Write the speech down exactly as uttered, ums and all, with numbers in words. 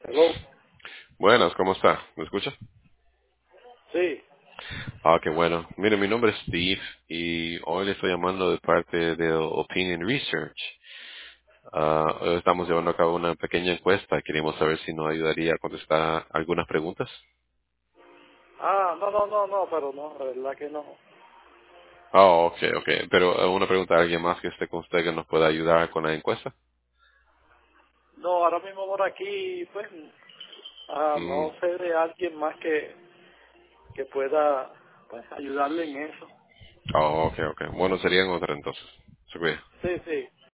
Hello. Buenas, ¿cómo está? ¿Me escucha? Sí. Ah, qué bueno. Mire, mi nombre es Steve y hoy le estoy llamando de parte de Opinion Research. Ah, hoy estamos llevando a cabo una pequeña encuesta. Queríamos saber si nos ayudaría a contestar algunas preguntas. Ah, no, no, no, no, pero no, la verdad que no. Ah, ok, ok. Pero eh, una pregunta a alguien más que esté con usted que nos pueda ayudar con la encuesta. No, ahora mismo por aquí, pues, ah, Mm, no sé de alguien más que, que pueda, pues, ayudarle en eso. ah, ok, ok. Bueno, serían otra entonces. Se cuida. Sí, sí.